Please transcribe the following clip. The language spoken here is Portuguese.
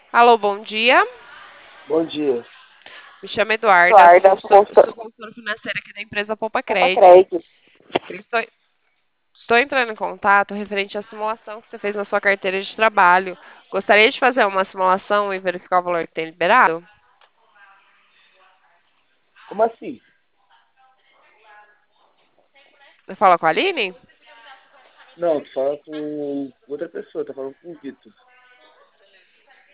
Alô, bom dia. Bom dia. Me chamo Eduarda, Eduarda, sou consultora financeira aqui da empresa Poupa Poupa Crédito. Crédito. Estou entrando em contato referente à simulação que você fez na sua carteira de trabalho. Gostaria de fazer uma simulação e verificar o valor que tem liberado? Como assim? Fala com a Aline? Não, tu fala com outra pessoa, tá falando com o Vitor.